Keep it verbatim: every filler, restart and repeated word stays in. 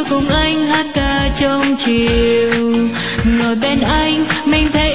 cùng anh hát ca trong chiều, ngồi bên anh mình thấy